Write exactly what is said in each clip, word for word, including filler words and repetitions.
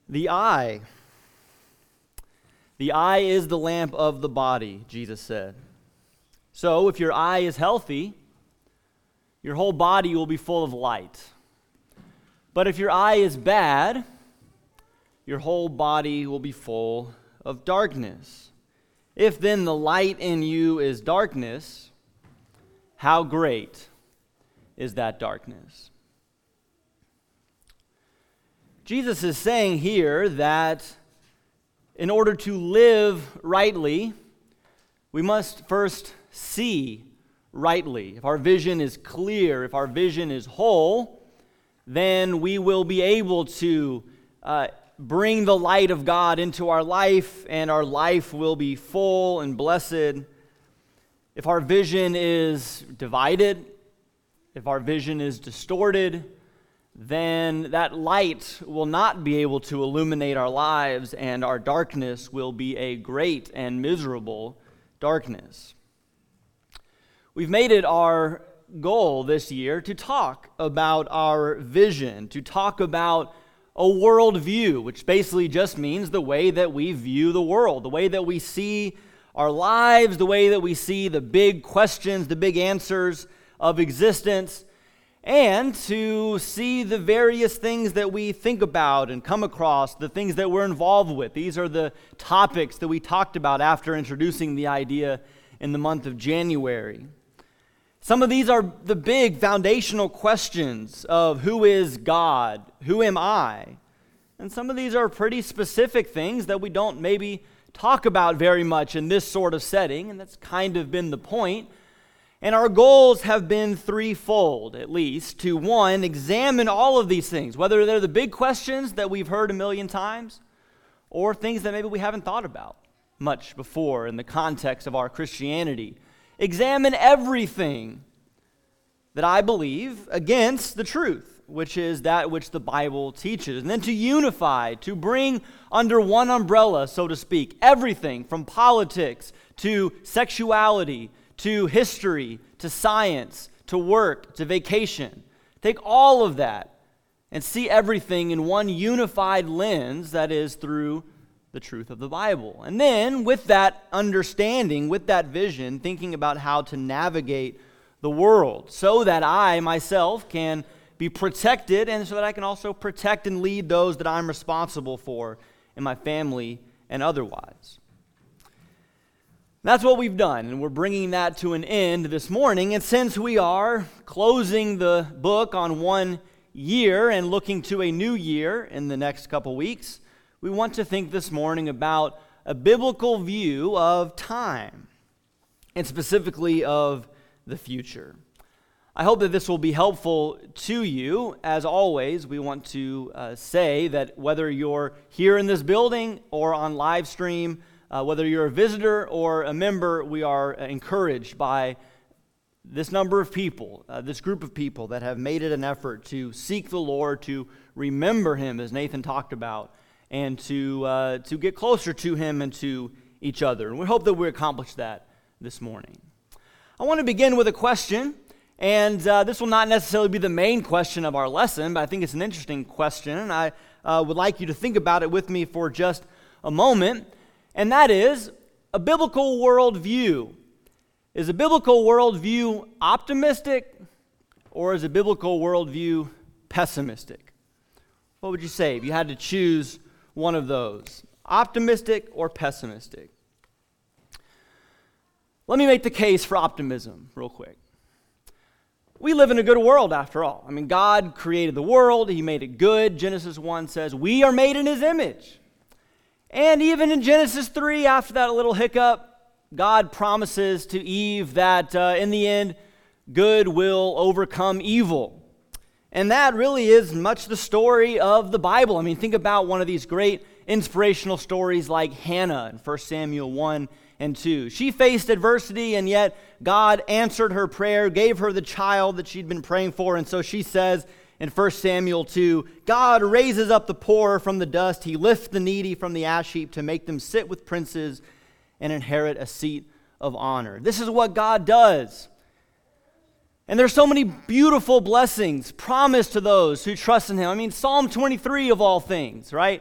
The eye. The eye is the lamp of the body, Jesus said. So if your eye is healthy, your whole body will be full of light. But if your eye is bad, your whole body will be full of darkness. If then the light in you is darkness, how great is that darkness? Jesus is saying here that in order to live rightly, we must first see rightly. If our vision is clear, if our vision is whole, then we will be able to uh, bring the light of God into our life, and our life will be full and blessed. If our vision is divided, if our vision is distorted, then that light will not be able to illuminate our lives, and our darkness will be a great and miserable darkness. We've made it our goal this year to talk about our vision, to talk about a worldview, which basically just means the way that we view the world, the way that we see our lives, the way that we see the big questions, the big answers of existence, and to see the various things that we think about and come across, the things that we're involved with. These are the topics that we talked about after introducing the idea in the month of January. Some of these are the big foundational questions of who is God, who am I? And some of these are pretty specific things that we don't maybe talk about very much in this sort of setting, and that's kind of been the point. And our goals have been threefold, at least, to one, examine all of these things, whether they're the big questions that we've heard a million times, or things that maybe we haven't thought about much before in the context of our Christianity. Examine everything that I believe against the truth, which is that which the Bible teaches. And then to unify, to bring under one umbrella, so to speak, everything from politics to sexuality, to history, to science, to work, to vacation. Take all of that and see everything in one unified lens, that is through the truth of the Bible. And then with that understanding, with that vision, thinking about how to navigate the world so that I myself can be protected, and so that I can also protect and lead those that I'm responsible for in my family and otherwise. That's what we've done, and we're bringing that to an end this morning. And since we are closing the book on one year and looking to a new year in the next couple weeks, we want to think this morning about a biblical view of time, and specifically of the future. I hope that this will be helpful to you. As always, we want to uh, say that whether you're here in this building or on live stream, Uh, whether you're a visitor or a member, we are encouraged by this number of people, uh, this group of people that have made it an effort to seek the Lord, to remember Him, as Nathan talked about, and to uh, to get closer to Him and to each other. And we hope that we accomplish that this morning. I want to begin with a question, and uh, this will not necessarily be the main question of our lesson, but I think it's an interesting question, and I uh, would like you to think about it with me for just a moment. And that is a biblical worldview. Is a biblical worldview optimistic, or is a biblical worldview pessimistic? What would you say if you had to choose one of those? Optimistic or pessimistic? Let me make the case for optimism real quick. We live in a good world after all. I mean, God created the world. He made it good. Genesis one says, we are made in His image. And even in Genesis three, after that little hiccup, God promises to Eve that uh, in the end, good will overcome evil. And that really is much the story of the Bible. I mean, think about one of these great inspirational stories like Hannah in First Samuel one and two. She faced adversity, and yet God answered her prayer, gave her the child that she'd been praying for, and so she says, in First Samuel two, God raises up the poor from the dust. He lifts the needy from the ash heap to make them sit with princes and inherit a seat of honor. This is what God does. And there's so many beautiful blessings promised to those who trust in Him. I mean, Psalm twenty-three of all things, right?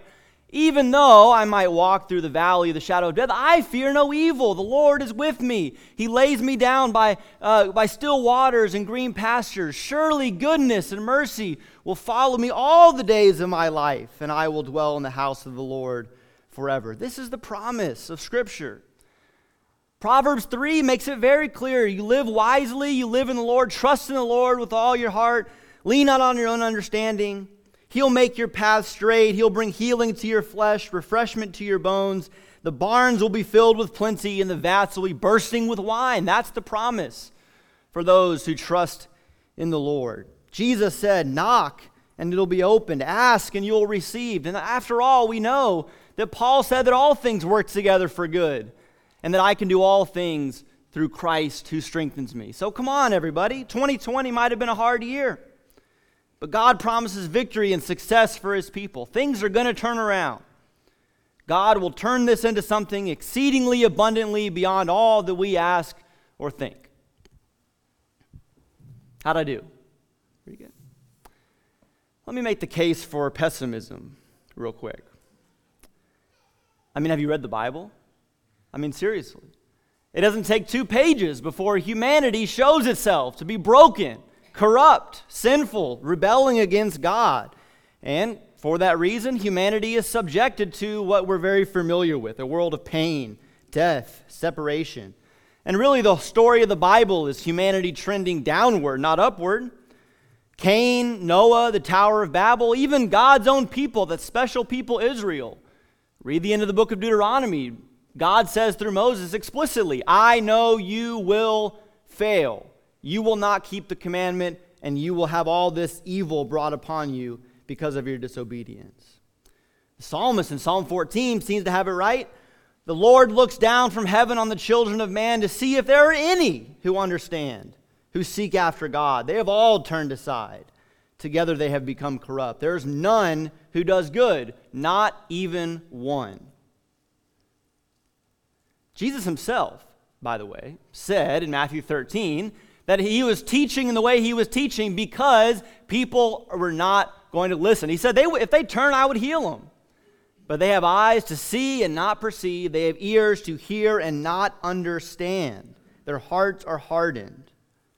Even though I might walk through the valley of the shadow of death, I fear no evil. The Lord is with me. He lays me down by, uh, by still waters and green pastures. Surely goodness and mercy will follow me all the days of my life, and I will dwell in the house of the Lord forever. This is the promise of Scripture. Proverbs three makes it very clear. You live wisely, you live in the Lord, trust in the Lord with all your heart, lean not on your own understanding. He'll make your path straight. He'll bring healing to your flesh, refreshment to your bones. The barns will be filled with plenty, and the vats will be bursting with wine. That's the promise for those who trust in the Lord. Jesus said, knock, and it'll be opened. Ask, and you'll receive. And after all, we know that Paul said that all things work together for good, and that I can do all things through Christ who strengthens me. So come on, everybody. twenty twenty might have been a hard year. But God promises victory and success for his people. Things are going to turn around. God will turn this into something exceedingly abundantly beyond all that we ask or think. How'd I do? Pretty good. Let me make the case for pessimism real quick. I mean, have you read the Bible? I mean, seriously. It doesn't take two pages before humanity shows itself to be broken, corrupt, sinful, rebelling against God. And for that reason, humanity is subjected to what we're very familiar with, a world of pain, death, separation. And really the story of the Bible is humanity trending downward, not upward. Cain, Noah, the Tower of Babel, even God's own people, that special people Israel. Read the end of the book of Deuteronomy. God says through Moses explicitly, I know you will fail. You will not keep the commandment, and you will have all this evil brought upon you because of your disobedience. The psalmist in Psalm fourteen seems to have it right. The Lord looks down from heaven on the children of man to see if there are any who understand, who seek after God. They have all turned aside. Together they have become corrupt. There is none who does good, not even one. Jesus himself, by the way, said in Matthew thirteen that he was teaching in the way he was teaching because people were not going to listen. He said, they, if they turn, I would heal them. But they have eyes to see and not perceive. They have ears to hear and not understand. Their hearts are hardened.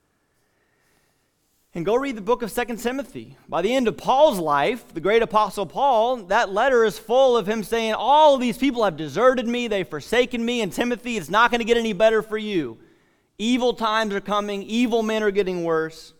And go read the book of Second Timothy. By the end of Paul's life, the great apostle Paul, that letter is full of him saying, all of these people have deserted me, they've forsaken me, and Timothy, it's not going to get any better for you. Evil times are coming, evil men are getting worse.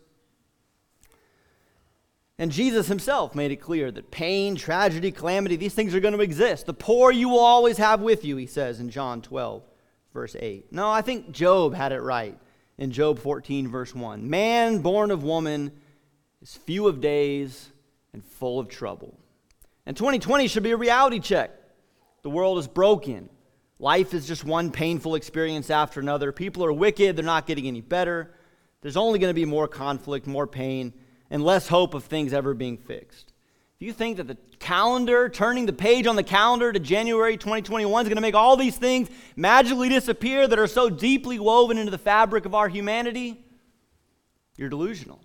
And Jesus himself made it clear that pain, tragedy, calamity, these things are going to exist. The poor you will always have with you, he says in John twelve, verse eight. No, I think Job had it right in Job fourteen, verse one. Man born of woman is few of days and full of trouble. And twenty twenty should be a reality check. The world is broken. Life is just one painful experience after another. People are wicked. They're not getting any better. There's only going to be more conflict, more pain, and less hope of things ever being fixed. If you think that the calendar, turning the page on the calendar to January twenty twenty-one is going to make all these things magically disappear that are so deeply woven into the fabric of our humanity, you're delusional.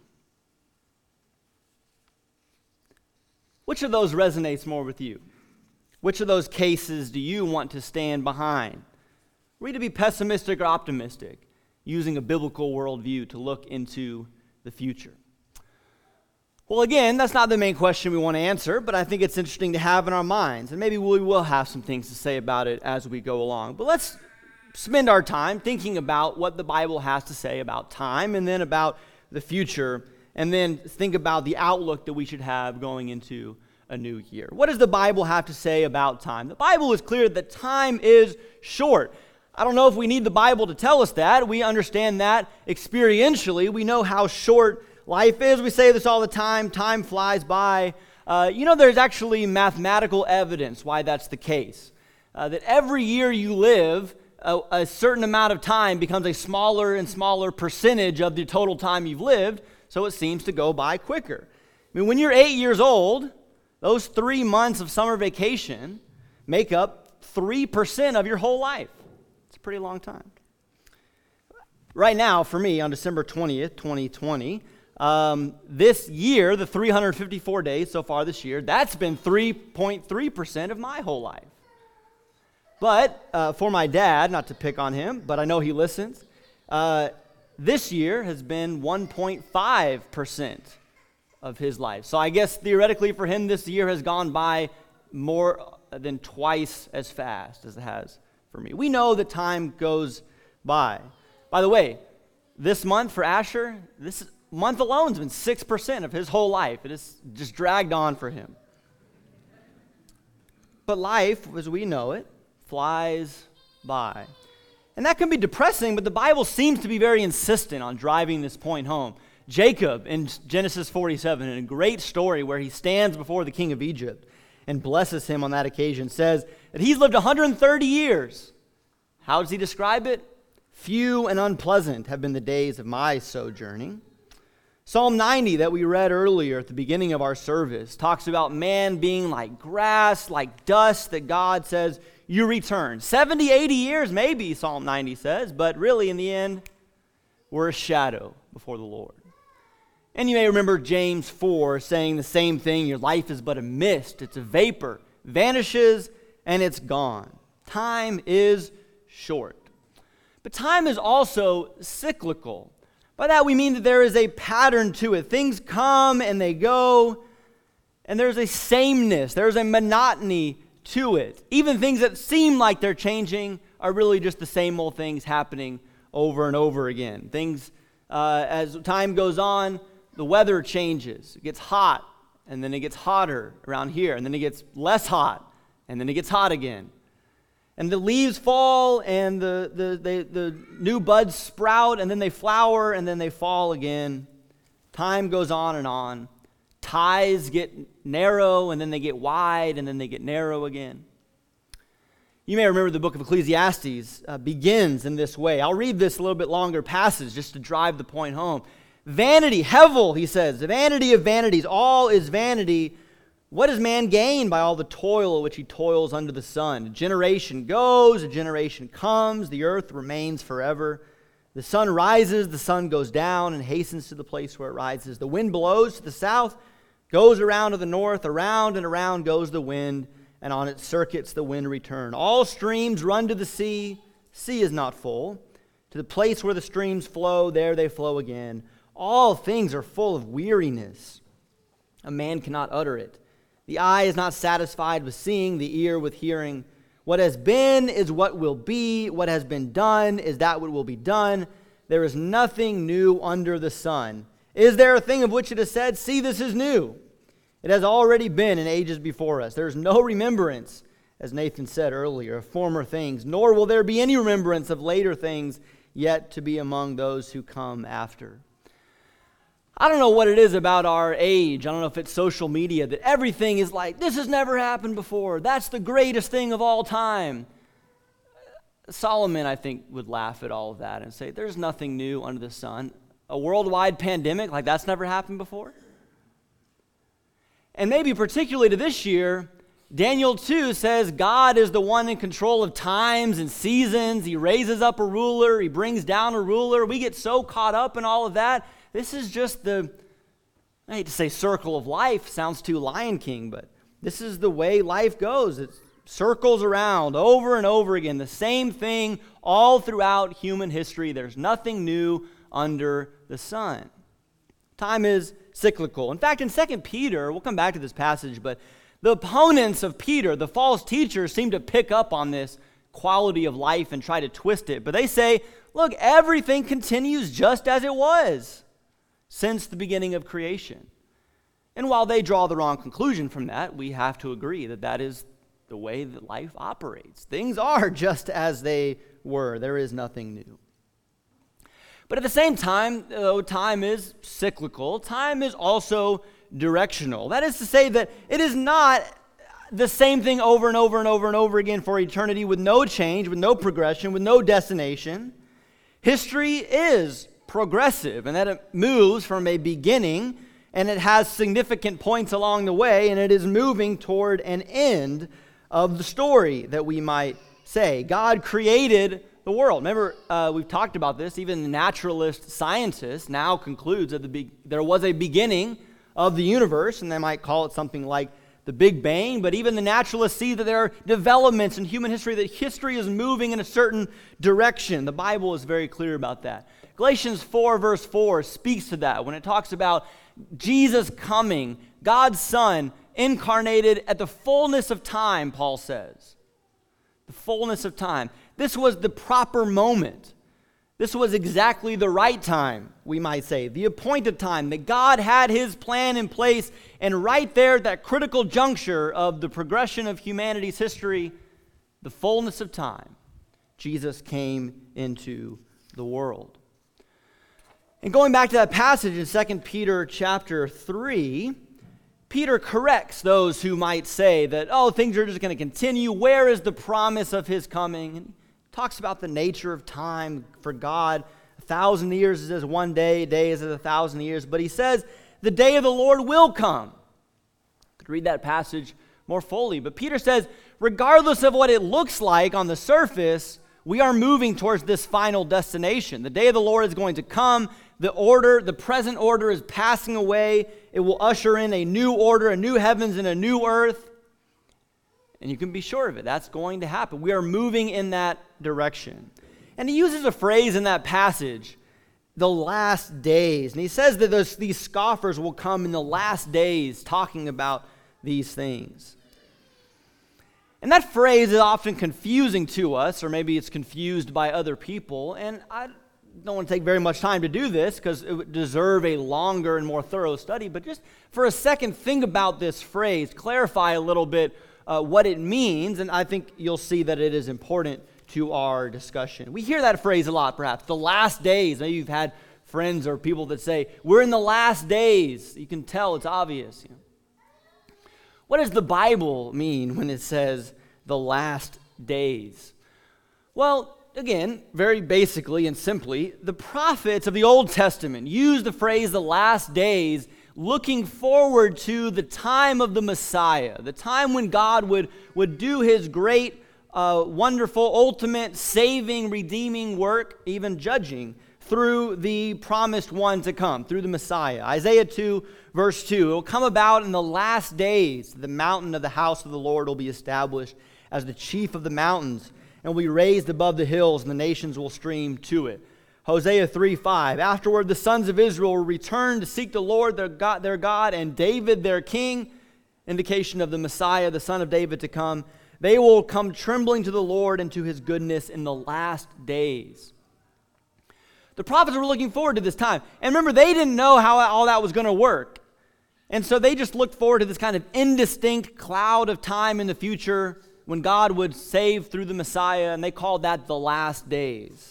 Which of those resonates more with you? Which of those cases do you want to stand behind? Are we to be pessimistic or optimistic, using a biblical worldview to look into the future? Well, again, that's not the main question we want to answer, but I think it's interesting to have in our minds, and maybe we will have some things to say about it as we go along. But let's spend our time thinking about what the Bible has to say about time, and then about the future, and then think about the outlook that we should have going into a new year. What does the Bible have to say about time? The Bible is clear that time is short. I don't know if we need the Bible to tell us that. We understand that experientially. We know how short life is. We say this all the time. Time flies by. Uh, you know, there's actually mathematical evidence why that's the case. Uh, that every year you live, a, a certain amount of time becomes a smaller and smaller percentage of the total time you've lived, so it seems to go by quicker. I mean, when you're eight years old, those three months of summer vacation make up three percent of your whole life. It's a pretty long time. Right now, for me, on December twentieth, twenty twenty, Um, this year, the three hundred fifty-four days so far this year, that's been three point three percent of my whole life. But uh, for my dad, not to pick on him, but I know he listens, uh, this year has been one point five percent of his life. So I guess theoretically for him, this year has gone by more than twice as fast as it has for me. We know that time goes by. By the way, this month for Asher, this month alone has been six percent of his whole life. It has just dragged on for him. But life, as we know it, flies by. And that can be depressing, but the Bible seems to be very insistent on driving this point home. Jacob in Genesis forty-seven, in a great story where he stands before the king of Egypt and blesses him on that occasion, says that he's lived one hundred thirty years. How does he describe it? Few and unpleasant have been the days of my sojourning. Psalm ninety that we read earlier at the beginning of our service talks about man being like grass, like dust that God says, you return. seventy, eighty years maybe, Psalm ninety says, but really in the end, we're a shadow before the Lord. And you may remember James four saying the same thing, your life is but a mist, it's a vapor, vanishes and it's gone. Time is short. But time is also cyclical. By that we mean that there is a pattern to it. Things come and they go, and there's a sameness, there's a monotony to it. Even things that seem like they're changing are really just the same old things happening over and over again. Things, uh, as time goes on, the weather changes. It gets hot, and then it gets hotter around here, and then it gets less hot, and then it gets hot again. And the leaves fall, and the, the, the, the new buds sprout, and then they flower, and then they fall again. Time goes on and on. Ties get narrow, and then they get wide, and then they get narrow again. You may remember the book of Ecclesiastes uh, begins in this way. I'll read this a little bit longer passage just to drive the point home. Vanity, hevel, he says, the vanity of vanities, all is vanity. What does man gain by all the toil which he toils under the sun? A generation goes, a generation comes, the earth remains forever. The sun rises, the sun goes down and hastens to the place where it rises. The wind blows to the south, goes around to the north, around and around goes the wind, and on its circuits the wind return. All streams run to the sea, sea is not full. To the place where the streams flow, there they flow again. All things are full of weariness. A man cannot utter it. The eye is not satisfied with seeing, the ear with hearing. What has been is what will be. What has been done is that what will be done. There is nothing new under the sun. Is there a thing of which it is said, see, this is new? It has already been in ages before us. There is no remembrance, as Nathan said earlier, of former things, nor will there be any remembrance of later things yet to be among those who come after. I don't know what it is about our age. I don't know if it's social media that everything is like, this has never happened before. That's the greatest thing of all time. Solomon, I think, would laugh at all of that and say, there's nothing new under the sun. A worldwide pandemic, like that's never happened before. And maybe particularly to this year, Daniel two says God is the one in control of times and seasons. He raises up a ruler. He brings down a ruler. We get so caught up in all of that. This is just the, I hate to say circle of life, sounds too Lion King, but this is the way life goes. It circles around over and over again, the same thing all throughout human history. There's nothing new under the sun. Time is cyclical. In fact, in Second Peter, we'll come back to this passage, but the opponents of Peter, the false teachers, seem to pick up on this quality of life and try to twist it. But they say, look, everything continues just as it was since the beginning of creation. And while they draw the wrong conclusion from that, we have to agree that that is the way that life operates. Things are just as they were. There is nothing new. But at the same time, though time is cyclical, time is also directional. That is to say that it is not the same thing over and over and over and over again for eternity with no change, with no progression, with no destination. History is progressive, and that it moves from a beginning, and it has significant points along the way, and it is moving toward an end of the story, that we might say. God created the world. Remember, uh, we've talked about this. Even the naturalist scientist now concludes that the be- there was a beginning of the universe, and they might call it something like the Big Bang, but even the naturalists see that there are developments in human history, that history is moving in a certain direction. The Bible is very clear about that. Galatians four, verse four speaks to that when it talks about Jesus coming, God's Son, incarnated at the fullness of time, Paul says. The fullness of time. This was the proper moment. This was exactly the right time, we might say, the appointed time, that God had his plan in place, and right there at that critical juncture of the progression of humanity's history, the fullness of time, Jesus came into the world. And going back to that passage in Second Peter chapter three, Peter corrects those who might say that, oh, things are just going to continue. Where is the promise of his coming? And talks about the nature of time for God. A thousand years is as one day, a day is as a thousand years. But he says the day of the Lord will come. I could read that passage more fully. But Peter says, regardless of what it looks like on the surface, we are moving towards this final destination. The day of the Lord is going to come. The order, the present order is passing away. It will usher in a new order, a new heavens and a new earth. And you can be sure of it. That's going to happen. We are moving in that direction. And he uses a phrase in that passage, the last days. And he says that those, these scoffers will come in the last days talking about these things. And that phrase is often confusing to us, or maybe it's confused by other people. And I don't want to take very much time to do this because it would deserve a longer and more thorough study. But just for a second, think about this phrase, clarify a little bit Uh, what it means, and I think you'll see that it is important to our discussion. We hear that phrase a lot, perhaps, the last days. Maybe you've had friends or people that say, we're in the last days. You can tell it's obvious. You know. What does the Bible mean when it says the last days? Well, again, very basically and simply, the prophets of the Old Testament use the phrase the last days looking forward to the time of the Messiah, the time when God would, would do his great, uh, wonderful, ultimate, saving, redeeming work, even judging, through the promised one to come, through the Messiah. Isaiah two, verse two, it will come about in the last days, the mountain of the house of the Lord will be established as the chief of the mountains, and will be raised above the hills, and the nations will stream to it. Hosea three five, afterward the sons of Israel will return to seek the Lord their God, their God and David their king, indication of the Messiah, the son of David to come. They will come trembling to the Lord and to his goodness in the last days. The prophets were looking forward to this time. And remember, they didn't know how all that was going to work. And so they just looked forward to this kind of indistinct cloud of time in the future when God would save through the Messiah, and they called that the last days.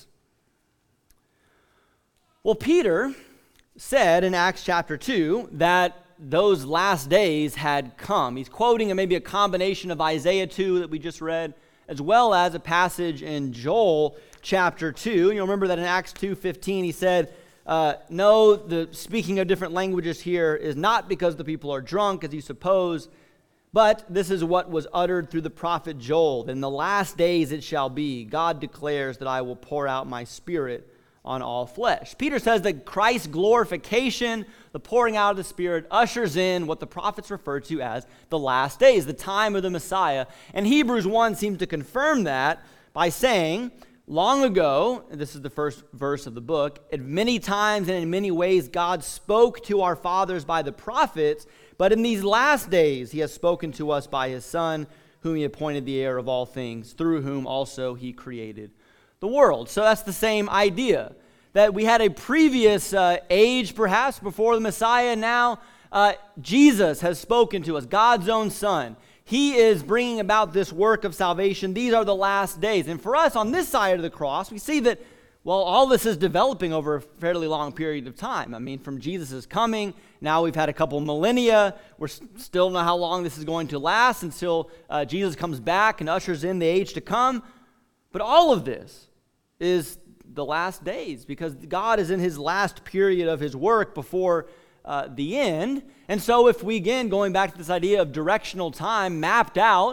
Well, Peter said in Acts chapter two that those last days had come. He's quoting maybe a combination of Isaiah two that we just read, as well as a passage in Joel chapter two. You'll remember that in Acts two fifteen he said, uh, no, the speaking of different languages here is not because the people are drunk, as you suppose, but this is what was uttered through the prophet Joel. In the last days it shall be, God declares that I will pour out my spirit on all flesh. Peter says that Christ's glorification, the pouring out of the Spirit, ushers in what the prophets refer to as the last days, the time of the Messiah. And Hebrews one seems to confirm that by saying, long ago, and this is the first verse of the book, at many times and in many ways God spoke to our fathers by the prophets, but in these last days he has spoken to us by his Son, whom he appointed the heir of all things, through whom also he created the world. So that's the same idea, that we had a previous uh, age perhaps before the Messiah. Now uh, Jesus has spoken to us, God's own Son. He is bringing about this work of salvation. These are the last days. And for us on this side of the cross, we see that, well, all this is developing over a fairly long period of time. I mean, from Jesus' coming, now we've had a couple millennia. We're still don't know how long this is going to last until uh, Jesus comes back and ushers in the age to come. But all of this is the last days because God is in his last period of his work before uh, the end. And so if we, again, going back to this idea of directional time mapped out,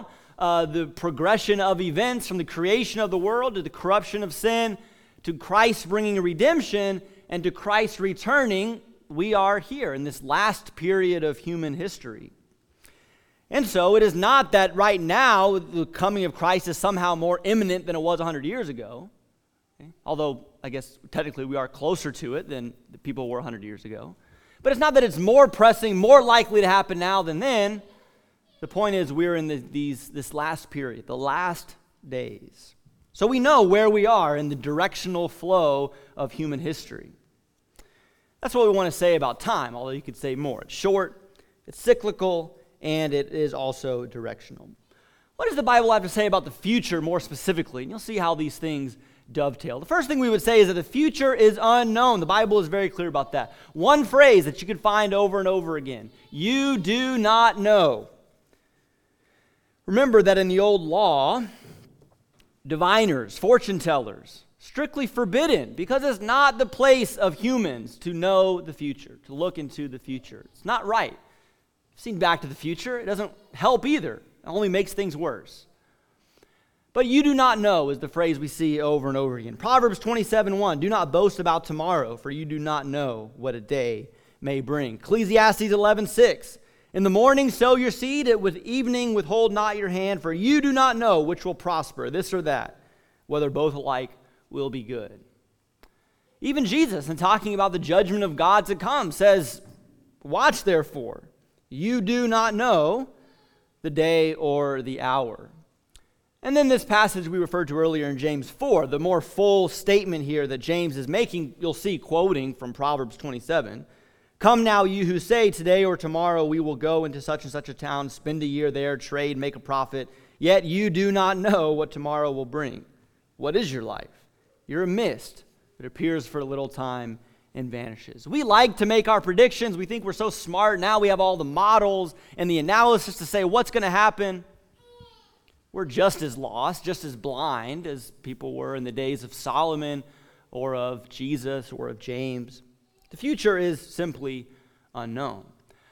uh, the progression of events from the creation of the world to the corruption of sin to Christ bringing a redemption and to Christ returning, we are here in this last period of human history. And so it is not that right now the coming of Christ is somehow more imminent than it was one hundred years ago. Okay? Although, I guess, technically we are closer to it than the people were one hundred years ago. But it's not that it's more pressing, more likely to happen now than then. The point is we're in the, these this last period, the last days. So we know where we are in the directional flow of human history. That's what we want to say about time, although you could say more. It's short, it's cyclical, and it is also directional. What does the Bible have to say about the future more specifically? And you'll see how these things dovetail. The first thing we would say is that the future is unknown. The Bible is very clear about that. One phrase that you can find over and over again. You do not know. Remember that in the old law, diviners, fortune tellers, strictly forbidden because it's not the place of humans to know the future, to look into the future. It's not right. You've seen Back to the Future. It doesn't help either. It only makes things worse. But you do not know is the phrase we see over and over again. Proverbs twenty-seven one, do not boast about tomorrow, for you do not know what a day may bring. Ecclesiastes eleven six, in the morning sow your seed, with evening withhold not your hand, for you do not know which will prosper, this or that, whether both alike will be good. Even Jesus, in talking about the judgment of God to come, says, watch therefore, you do not know the day or the hour. And then this passage we referred to earlier in James four, the more full statement here that James is making, you'll see quoting from Proverbs twenty-seven. Come now, you who say, today or tomorrow we will go into such and such a town, spend a year there, trade, make a profit, yet you do not know what tomorrow will bring. What is your life? You're a mist that appears for a little time and vanishes. We like to make our predictions. We think we're so smart. Now we have all the models and the analysis to say what's going to happen. We're just as lost, just as blind as people were in the days of Solomon or of Jesus or of James. The future is simply unknown.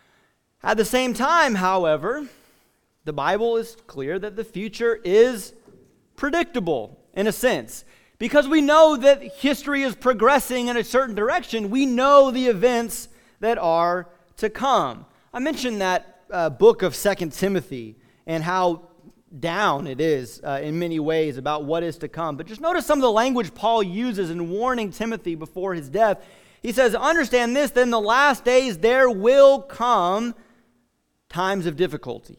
At the same time, however, the Bible is clear that the future is predictable in a sense. Because we know that history is progressing in a certain direction, we know the events that are to come. I mentioned that uh, book of Second Timothy and how down it is uh, in many ways about what is to come. But just notice some of the language Paul uses in warning Timothy before his death. He says, understand this, that in the last days there will come times of difficulty.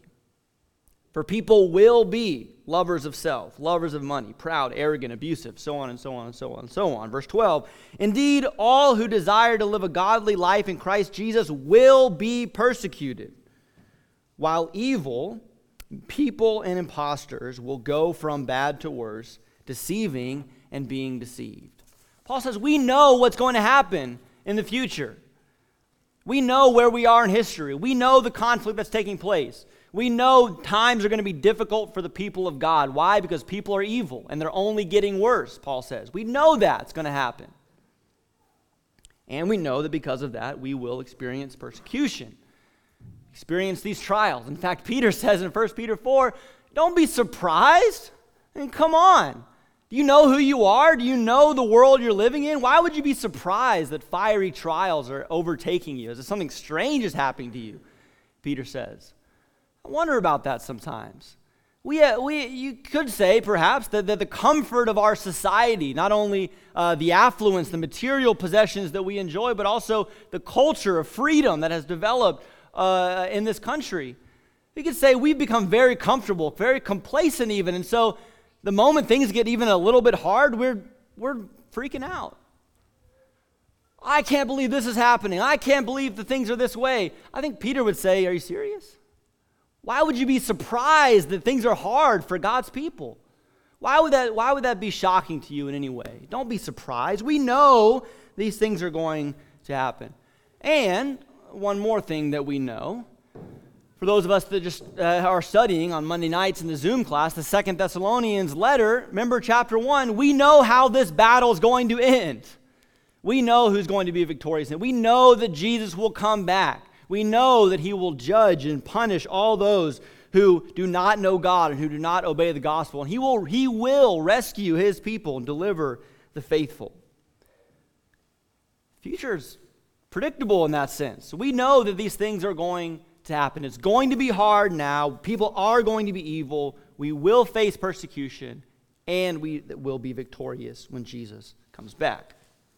For people will be lovers of self, lovers of money, proud, arrogant, abusive, so on and so on and so on and so on. Verse twelve, indeed, all who desire to live a godly life in Christ Jesus will be persecuted, while evil people and impostors will go from bad to worse, deceiving and being deceived. Paul says we know what's going to happen in the future. We know where we are in history. We know the conflict that's taking place. We know times are going to be difficult for the people of God. Why? Because people are evil and they're only getting worse, Paul says. We know that's going to happen. And we know that because of that, we will experience persecution. Experience these trials. In fact, Peter says in First Peter four, don't be surprised. I mean, come on. Do you know who you are? Do you know the world you're living in? Why would you be surprised that fiery trials are overtaking you? Is it something strange is happening to you? Peter says. I wonder about that sometimes. We, uh, we, you could say, perhaps, that, that the comfort of our society, not only uh, the affluence, the material possessions that we enjoy, but also the culture of freedom that has developed uh, in this country. We could say we've become very comfortable, very complacent even, and so the moment things get even a little bit hard, we're, we're freaking out. I can't believe this is happening. I can't believe that things are this way. I think Peter would say, are you serious? Why would you be surprised that things are hard for God's people? Why would that, why would that be shocking to you in any way? Don't be surprised. We know these things are going to happen. And one more thing that we know, for those of us that just uh, are studying on Monday nights in the Zoom class, the Second Thessalonians letter, remember chapter one, we know how this battle is going to end. We know who's going to be victorious, and we know that Jesus will come back. We know that he will judge and punish all those who do not know God and who do not obey the gospel. And he will, he will rescue his people and deliver the faithful. The future is predictable in that sense. We know that these things are going to happen. It's going to be hard now. People are going to be evil. We will face persecution, and we will be victorious when Jesus comes back.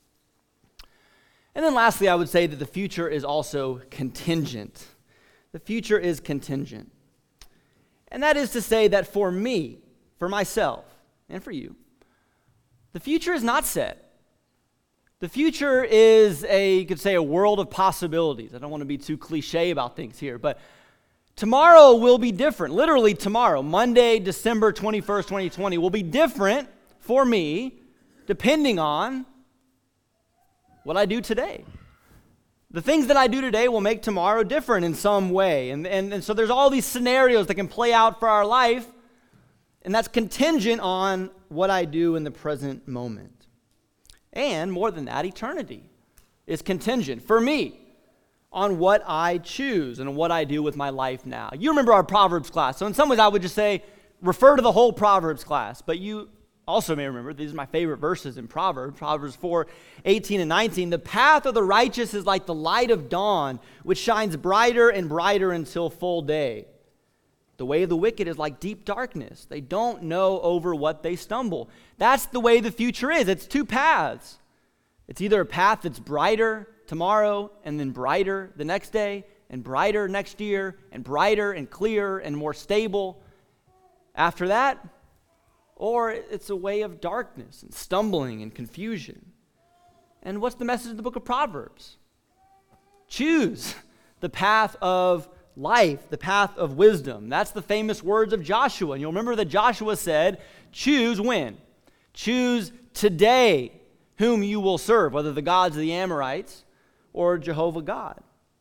And then lastly, I would say that the future is also contingent. The future is contingent. And that is to say that for me, for myself, and for you, the future is not set. The future is a, you could say, a world of possibilities. I don't want to be too cliche about things here, but tomorrow will be different. Literally tomorrow, Monday, December twenty-first, twenty twenty, will be different for me depending on what I do today. The things that I do today will make tomorrow different in some way. And, and, and so there's all these scenarios that can play out for our life, and that's contingent on what I do in the present moment. And more than that, eternity is contingent for me on what I choose and what I do with my life now. You remember our Proverbs class. So in some ways I would just say, refer to the whole Proverbs class. But you also may remember, these are my favorite verses in Proverbs, Proverbs four, eighteen and nineteen. The path of the righteous is like the light of dawn, which shines brighter and brighter until full day. The way of the wicked is like deep darkness. They don't know over what they stumble. That's the way the future is. It's two paths. It's either a path that's brighter tomorrow and then brighter the next day and brighter next year and brighter and clearer and more stable after that, or it's a way of darkness and stumbling and confusion. And what's the message of the book of Proverbs? Choose the path of life, the path of wisdom. That's the famous words of Joshua. And you'll remember that Joshua said, choose when? Choose today whom you will serve, whether the gods of the Amorites or Jehovah God.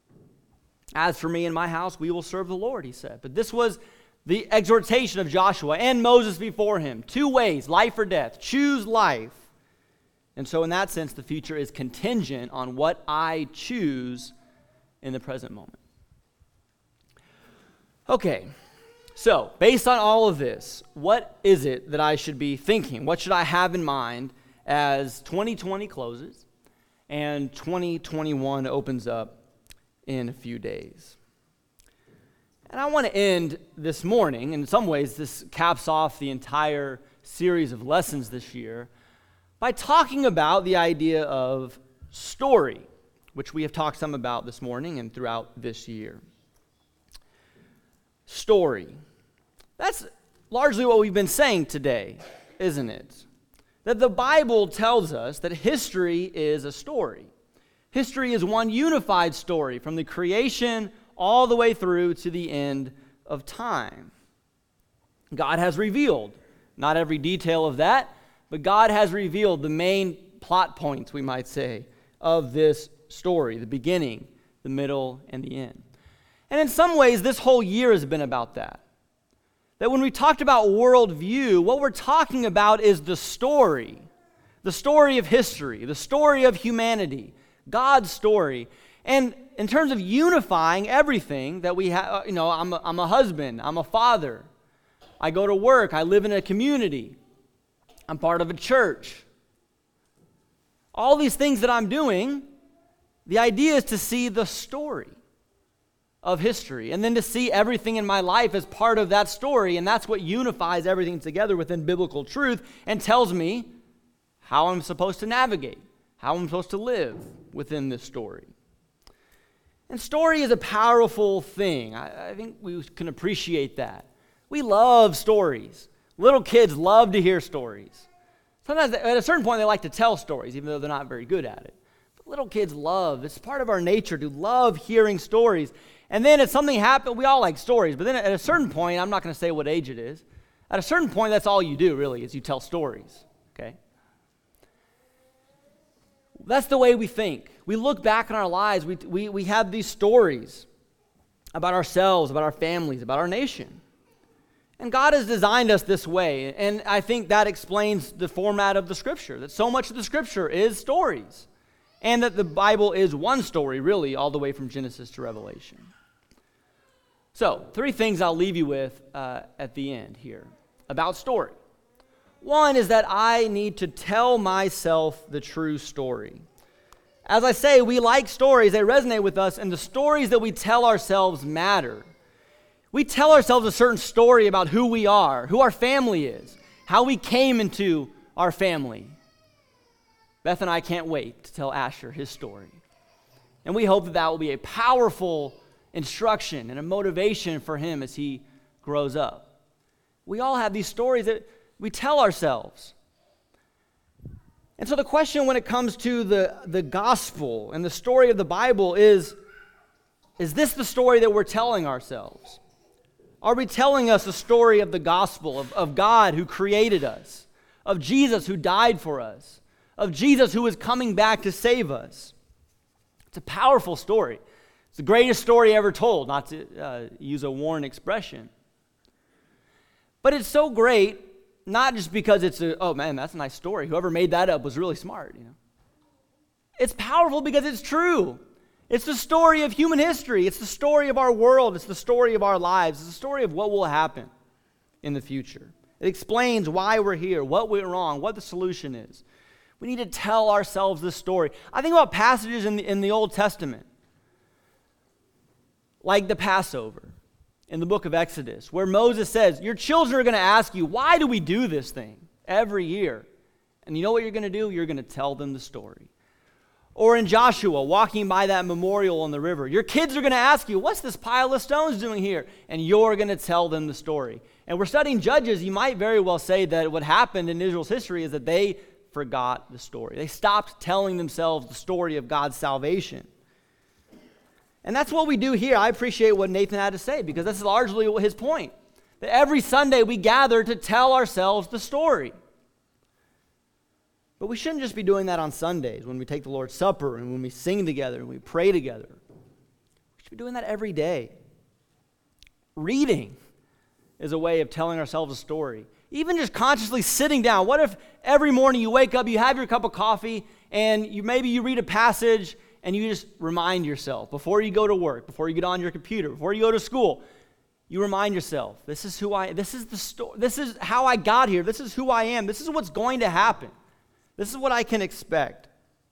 As for me and my house, we will serve the Lord, he said. But this was the exhortation of Joshua and Moses before him. Two ways, life or death. Choose life. And so in that sense, the future is contingent on what I choose in the present moment. Okay, so based on all of this, what is it that I should be thinking? What should I have in mind as twenty twenty closes and twenty twenty-one opens up in a few days? And I want to end this morning, in some ways this caps off the entire series of lessons this year, by talking about the idea of story, which we have talked some about this morning and throughout this year. Story. That's largely what we've been saying today, isn't it? That the Bible tells us that history is a story. History is one unified story from the creation all the way through to the end of time. God has revealed, not every detail of that, but God has revealed the main plot points, we might say, of this story, the beginning, the middle, and the end. And in some ways, this whole year has been about that. That when we talked about worldview, what we're talking about is the story, the story of history, the story of humanity, God's story. And in terms of unifying everything that we have, you know, I'm a, I'm a husband, I'm a father, I go to work, I live in a community, I'm part of a church. All these things that I'm doing, the idea is to see the story of history, and then to see everything in my life as part of that story, and that's what unifies everything together within biblical truth and tells me how I'm supposed to navigate, how I'm supposed to live within this story. And story is a powerful thing. I, I think we can appreciate that. We love stories. Little kids love to hear stories. Sometimes at a certain point they like to tell stories, even though they're not very good at it. But little kids love, it's part of our nature to love hearing stories. And then if something happens, we all like stories, but then at a certain point, I'm not going to say what age it is, at a certain point, that's all you do, really, is you tell stories, okay? That's the way we think. We look back in our lives, we, we, we have these stories about ourselves, about our families, about our nation. And God has designed us this way, and I think that explains the format of the Scripture, that so much of the Scripture is stories, and that the Bible is one story, really, all the way from Genesis to Revelation. So, three things I'll leave you with uh, at the end here about story. One is that I need to tell myself the true story. As I say, we like stories, they resonate with us, and the stories that we tell ourselves matter. We tell ourselves a certain story about who we are, who our family is, how we came into our family. Beth and I can't wait to tell Asher his story. And we hope that that will be a powerful instruction and a motivation for him as he grows up. We all have these stories that we tell ourselves. And so the question when it comes to the, the gospel and the story of the Bible is, is this the story that we're telling ourselves? Are we telling us the story of the gospel, of, of God who created us, of Jesus who died for us, of Jesus who is coming back to save us? It's a powerful story. It's the greatest story ever told, not to uh, use a worn expression. But it's so great, not just because it's a, oh man, that's a nice story. Whoever made that up was really smart, you know. It's powerful because it's true. It's the story of human history. It's the story of our world. It's the story of our lives. It's the story of what will happen in the future. It explains why we're here, what went wrong, what the solution is. We need to tell ourselves this story. I think about passages in the, in the Old Testament, like the Passover in the book of Exodus, where Moses says, your children are going to ask you, why do we do this thing every year? And you know what you're going to do? You're going to tell them the story. Or in Joshua, walking by that memorial on the river, your kids are going to ask you, what's this pile of stones doing here? And you're going to tell them the story. And we're studying Judges. You might very well say that what happened in Israel's history is that they forgot the story. They stopped telling themselves the story of God's salvation. And that's what we do here. I appreciate what Nathan had to say because that's largely his point. That every Sunday we gather to tell ourselves the story. But we shouldn't just be doing that on Sundays when we take the Lord's Supper and when we sing together and we pray together. We should be doing that every day. Reading is a way of telling ourselves a story. Even just consciously sitting down. What if every morning you wake up, you have your cup of coffee, and you maybe you read a passage and you just remind yourself before you go to work, before you get on your computer, before you go to school, you remind yourself, this is who I, this is the story, this is how I got here, this is who I am, this is what's going to happen, this is what I can expect.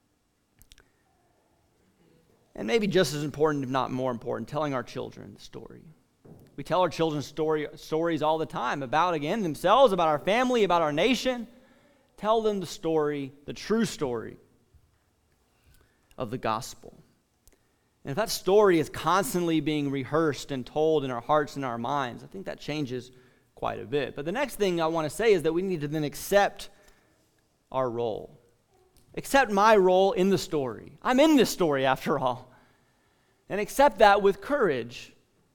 And maybe just as important, if not more important, telling our children the story. We tell our children story, stories all the time about, again, themselves, about our family, about our nation. Tell them the story, the true story of the gospel. And if that story is constantly being rehearsed and told in our hearts and our minds, I think that changes quite a bit. But the next thing I want to say is that we need to then accept our role. Accept my role in the story. I'm in this story after all. And accept that with courage.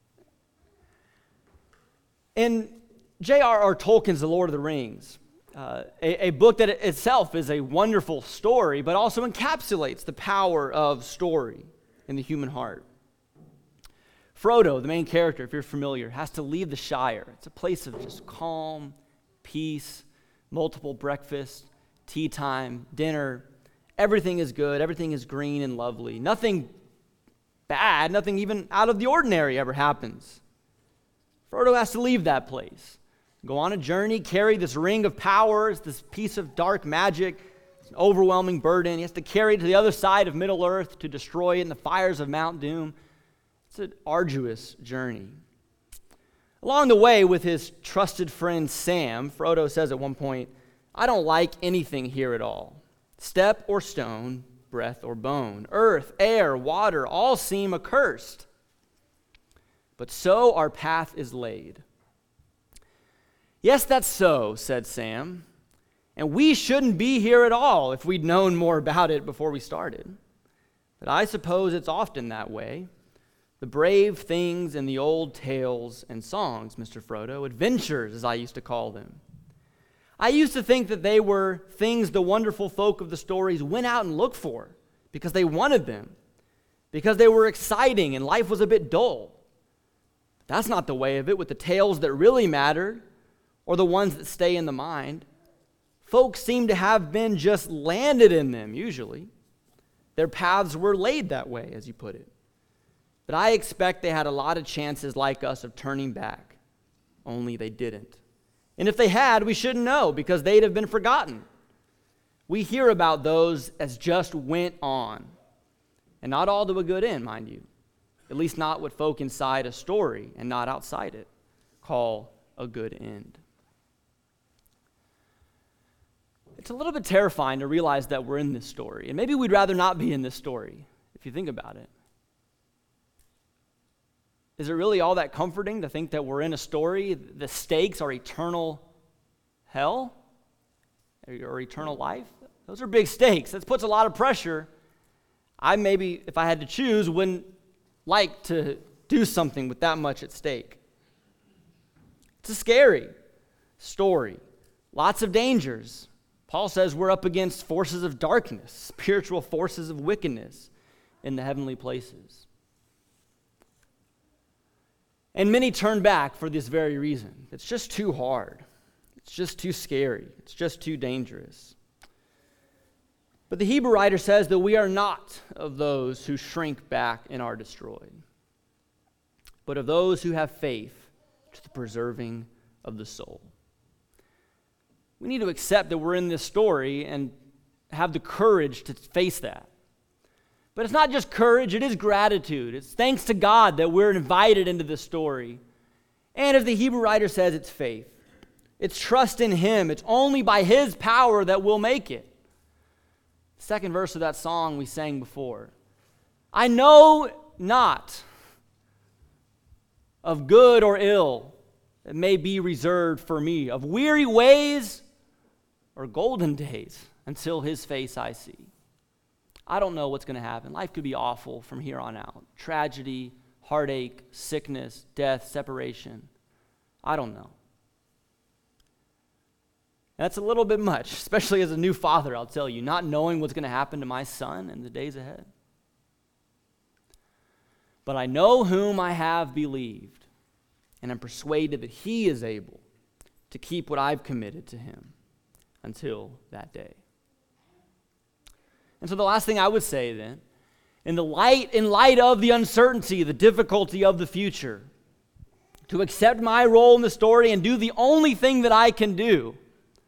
In J R R Tolkien's The Lord of the Rings, uh, a, a book that itself is a wonderful story, but also encapsulates the power of story in the human heart. Frodo, the main character, if you're familiar, has to leave the Shire. It's a place of just calm, peace, multiple breakfasts, tea time, dinner. Everything is good. Everything is green and lovely. Nothing bad, nothing even out of the ordinary ever happens. Frodo has to leave that place, go on a journey, carry this ring of powers, this piece of dark magic. It's an overwhelming burden. He has to carry it to the other side of Middle-earth to destroy it in the fires of Mount Doom. It's an arduous journey. Along the way, with his trusted friend Sam, Frodo says at one point, I don't like anything here at all. Step or stone, breath or bone, earth, air, water, all seem accursed. But so our path is laid. Yes, that's so, said Sam. And we shouldn't be here at all if we'd known more about it before we started. But I suppose it's often that way. The brave things in the old tales and songs, Mister Frodo, adventures as I used to call them. I used to think that they were things the wonderful folk of the stories went out and looked for because they wanted them, because they were exciting and life was a bit dull. That's not the way of it with the tales that really mattered or the ones that stay in the mind. Folks seem to have been just landed in them, usually. Their paths were laid that way, as you put it. But I expect they had a lot of chances like us of turning back, only they didn't. And if they had, we shouldn't know because they'd have been forgotten. We hear about those as just went on, and not all to a good end, mind you. At least not what folk inside a story and not outside it call a good end. It's a little bit terrifying to realize that we're in this story, and maybe we'd rather not be in this story, if you think about it. Is it really all that comforting to think that we're in a story? The stakes are eternal hell or eternal life? Those are big stakes. That puts a lot of pressure. I maybe, if I had to choose, wouldn't like to do something with that much at stake. It's a scary story. Lots of dangers. Paul says we're up against forces of darkness, spiritual forces of wickedness in the heavenly places. And many turn back for this very reason. It's just too hard. It's just too scary. It's just too dangerous. But the Hebrew writer says that we are not of those who shrink back and are destroyed, but of those who have faith to the preserving of the soul. We need to accept that we're in this story and have the courage to face that. But it's not just courage, it is gratitude. It's thanks to God that we're invited into this story. And as the Hebrew writer says, it's faith. It's trust in Him. It's only by His power that we'll make it. Second verse of that song we sang before. I know not of good or ill that may be reserved for me, of weary ways or golden days until His face I see. I don't know what's going to happen. Life could be awful from here on out. Tragedy, heartache, sickness, death, separation. I don't know. That's a little bit much, especially as a new father, I'll tell you, not knowing what's going to happen to my son in the days ahead. But I know whom I have believed, and I'm persuaded that He is able to keep what I've committed to Him until that day. And so the last thing I would say then, in the light, in light of the uncertainty, the difficulty of the future, to accept my role in the story and do the only thing that I can do,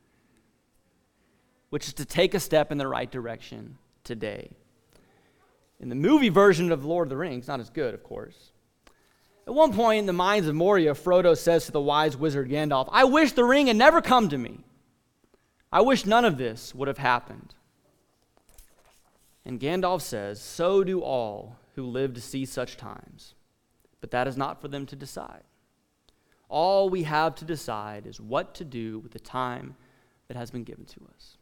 which is to take a step in the right direction today. In the movie version of Lord of the Rings, not as good, of course. At one point in the Mines of Moria, Frodo says to the wise wizard Gandalf, I wish the ring had never come to me. I wish none of this would have happened. And Gandalf says, so do all who live to see such times. But that is not for them to decide. All we have to decide is what to do with the time that has been given to us.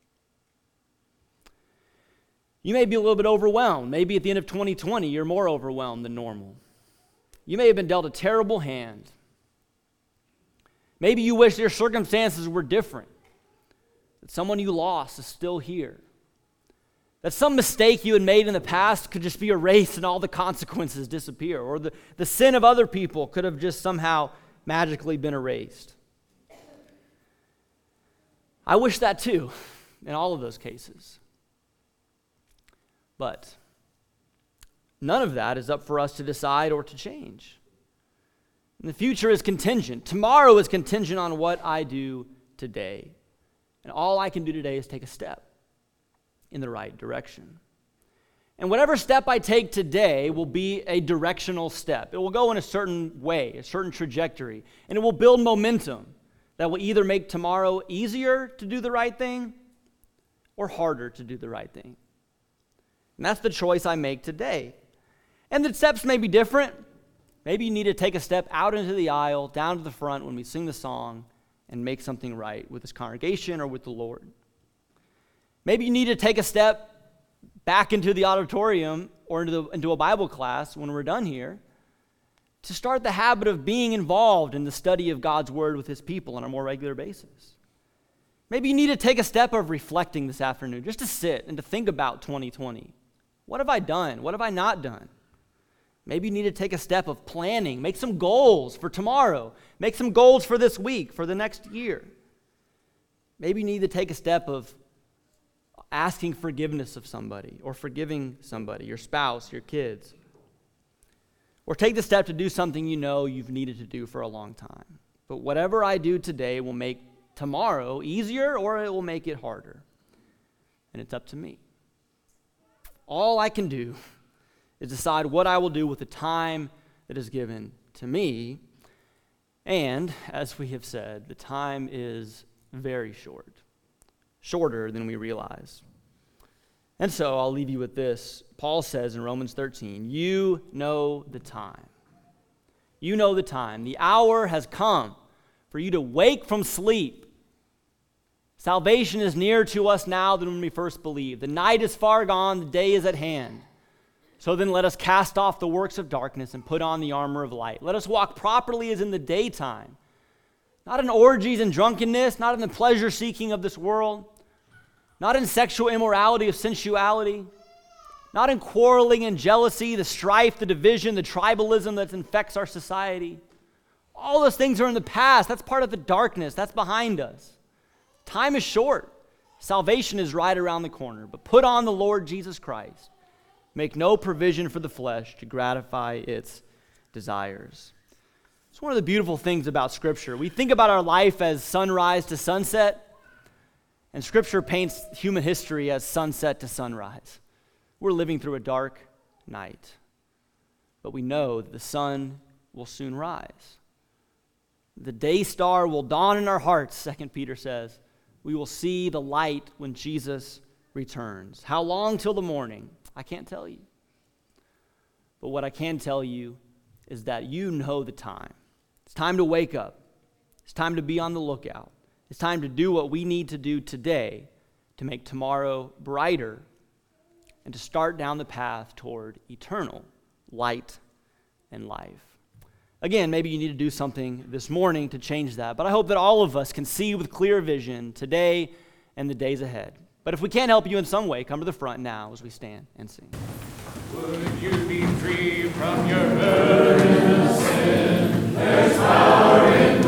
You may be a little bit overwhelmed. Maybe at the end of twenty twenty, you're more overwhelmed than normal. You may have been dealt a terrible hand. Maybe you wish your circumstances were different, that someone you lost is still here, that some mistake you had made in the past could just be erased and all the consequences disappear, or the, the sin of other people could have just somehow magically been erased. I wish that too, in all of those cases. But none of that is up for us to decide or to change. And the future is contingent. Tomorrow is contingent on what I do today. And all I can do today is take a step in the right direction. And whatever step I take today will be a directional step. It will go in a certain way, a certain trajectory, and it will build momentum that will either make tomorrow easier to do the right thing or harder to do the right thing. And that's the choice I make today. And the steps may be different. Maybe you need to take a step out into the aisle, down to the front when we sing the song, and make something right with this congregation or with the Lord. Maybe you need to take a step back into the auditorium or into, the, into a Bible class when we're done here to start the habit of being involved in the study of God's Word with His people on a more regular basis. Maybe you need to take a step of reflecting this afternoon, just to sit and to think about twenty twenty. What have I done? What have I not done? Maybe you need to take a step of planning, make some goals for tomorrow, make some goals for this week, for the next year. Maybe you need to take a step of asking forgiveness of somebody or forgiving somebody, your spouse, your kids. or take the step to do something you know you've needed to do for a long time. But whatever I do today will make tomorrow easier or it will make it harder. And it's up to me. All I can do is decide what I will do with the time that is given to me. And, as we have said, the time is very short, shorter than we realize. And so I'll leave you with this. Paul says in Romans thirteen, you know the time. You know the time. The hour has come for you to wake from sleep. Salvation is nearer to us now than when we first believed. The night is far gone, the day is at hand. So then let us cast off the works of darkness and put on the armor of light. Let us walk properly as in the daytime, not in orgies and drunkenness, not in the pleasure-seeking of this world, not in sexual immorality of sensuality, not in quarreling and jealousy, the strife, the division, the tribalism that infects our society. All those things are in the past. That's part of the darkness. That's behind us. Time is short. Salvation is right around the corner. But put on the Lord Jesus Christ. Make no provision for the flesh to gratify its desires. It's one of the beautiful things about Scripture. We think about our life as sunrise to sunset, and Scripture paints human history as sunset to sunrise. We're living through a dark night, but we know that the sun will soon rise. The day star will dawn in our hearts, Second Peter says. We will see the light when Jesus returns. How long till the morning? I can't tell you. But what I can tell you is that you know the time. It's time to wake up. It's time to be on the lookout. It's time to do what we need to do today to make tomorrow brighter and to start down the path toward eternal light and life. Again, maybe you need to do something this morning to change that, but I hope that all of us can see with clear vision today and the days ahead. But if we can't help you in some way, come to the front now as we stand and sing. Would you be free from your burden of sin? There's power in